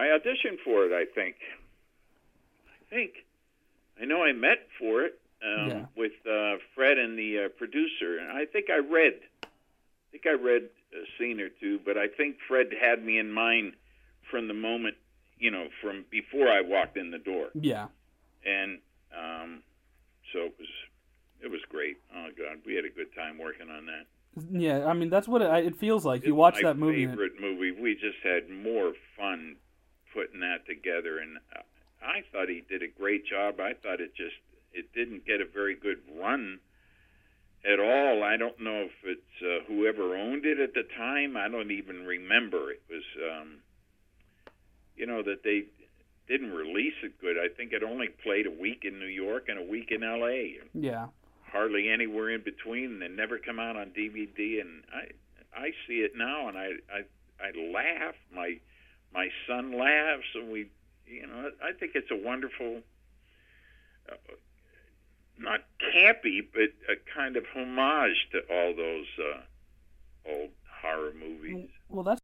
auditioned for it. I think. I know I met for it with Fred and the producer, and I think I read a scene or two, but I think Fred had me in mind from the moment, from before I walked in the door. Yeah. And so it was great. Oh God, we had a good time working on that. Yeah, I mean that's what it feels like. You watch that movie. My favorite movie. We just had more fun putting that together, and I thought he did a great job. I thought it didn't get a very good run at all. I don't know if it's whoever owned it at the time. I don't even remember. It was, that they didn't release it good. I think it only played a week in New York and a week in L.A. Yeah. Hardly anywhere in between, and it never come out on DVD. And I see it now, and I laugh. My son laughs, and we, I think it's a wonderful, not campy, but a kind of homage to all those old horror movies. Well, that's